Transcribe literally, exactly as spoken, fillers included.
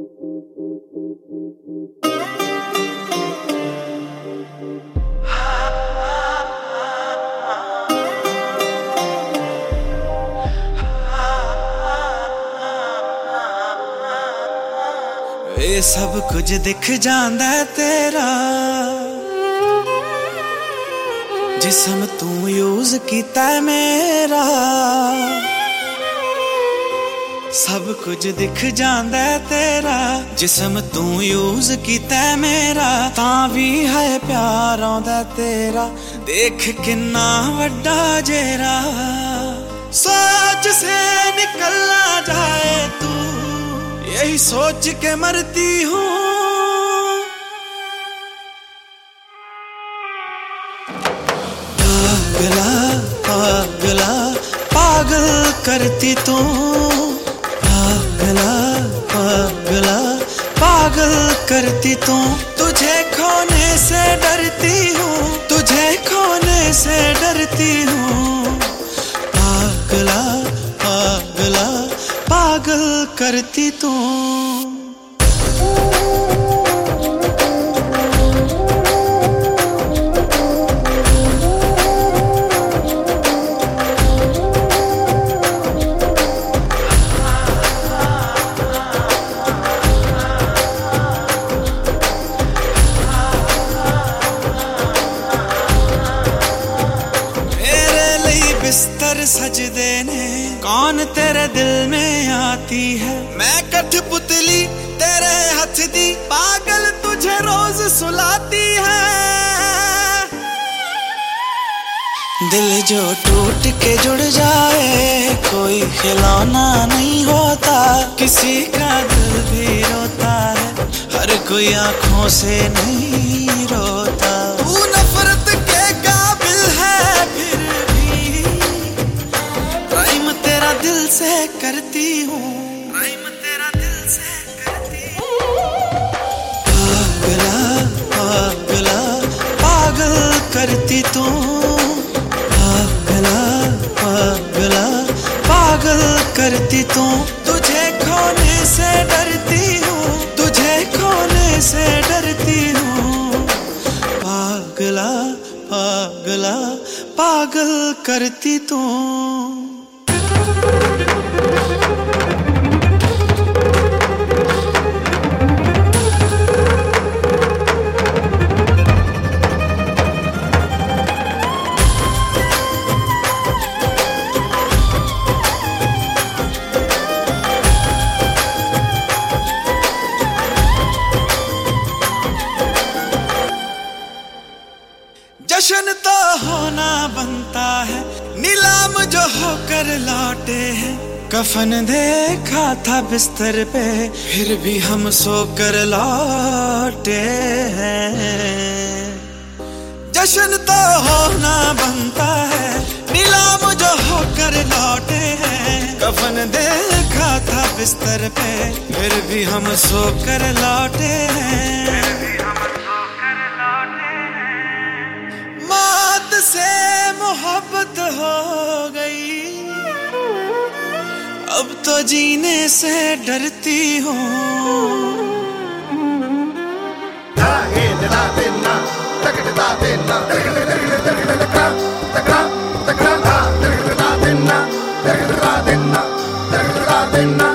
ਇਹ सब कुछ दिख जांदा तेरा जिसम तू यूज कीता मेरा सब कुछ दिख जांदा तेरा जिसम तू यूज कीता मेरा तां भी है प्यार आंदा तेरा देख किन्ना वड्डा जेरा सोच से निकल ना जाए तू यही सोच के मरती हूँ पागला पागला पागल करती तू पागला पागला पागल करती तू तुझे खोने से डरती हूँ तुझे खोने से डरती हूँ पागला पागला पागल करती तू बिस्तर सजदे ने कौन तेरे दिल में आती है मैं कठपुतली तेरे हाथ दी पागल तुझे रोज सुलाती है दिल जो टूट के जुड़ जाए कोई खिलौना नहीं होता किसी का दिल भी रोता है हर कोई आंखों से नहीं रोता तू नफरत के काबिल है फिर दिल से करती हूँ तेरा दिल से करती हूँ पागला पागला पागल करती तू पागला पागला पागल करती तू तुझे खोने से डरती हूँ तुझे खोने से डरती हूँ पागला पागला पागल करती तू जश्न तो होना बनता है नीलाम जो होकर लौटे हैं कफन देखा था बिस्तर पे फिर भी हम सोकर लौटे हैं जश्न तो होना बनता है नीलाम जो होकर लौटे हैं कफन देखा था बिस्तर पे फिर भी हम सोकर लौटे हैं मौत से मोहब्बत हो गई अब तो जीने से डरती हूँ देना